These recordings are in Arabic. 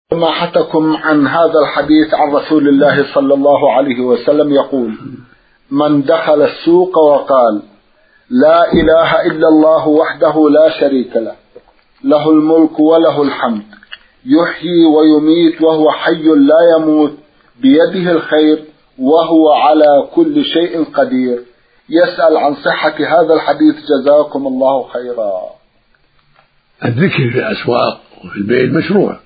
سماحتكم عن هذا الحديث عن رسول الله صلى الله عليه وسلم يقول: من دخل السوق وقال لا إله إلا الله وحده لا شريك له له الملك وله الحمد يحيي ويميت وهو حي لا يموت بيده الخير وهو على كل شيء قدير، يسأل عن صحة هذا الحديث جزاكم الله خيرا. الذكر في الأسواق وفي البيت مشروع.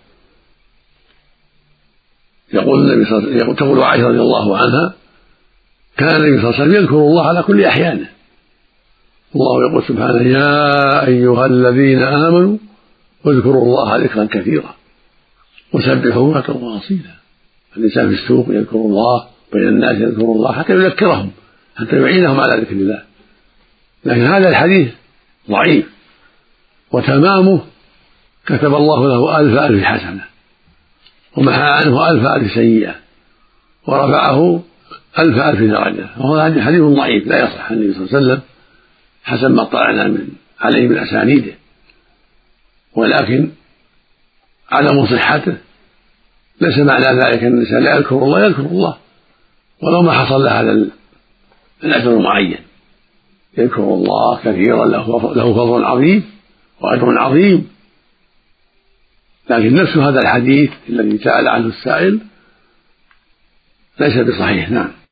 يقول النبي صلى الله عليه وسلم، تقول عائشة رضي الله عنها: كان النبي صلى الله عليه وسلم يذكر الله على كل أحيانه. الله يقول سبحانه: يا أيها الذين آمنوا واذكروا الله ذكرا كثيرا وسبحوه بكرا وأصيلا. الإنسان في السوق يذكر الله، بين الناس يذكر الله حتى يذكرهم، حتى يعينهم على ذكر الله. لكن هذا الحديث ضعيف، وتمامه: كتب الله له 1000 حسنة ومحى عنه 1000 سيئة ورفعه 1000 درجة. وهو حديث ضعيف لا يصح عن النبي صلى الله عليه وسلم حسب ما اطلعنا عليه من أسانيده، ولكن عدم صحته ليس معنى ذلك أن الإنسان لا يذكر الله، يذكر الله ولو ما حصل له هذا الأجر المعين. يذكر الله كثيرا، له فضل عظيم وأجر عظيم، لكن نفس هذا الحديث الذي سأل عنه السائل ليس بصحيح. نعم.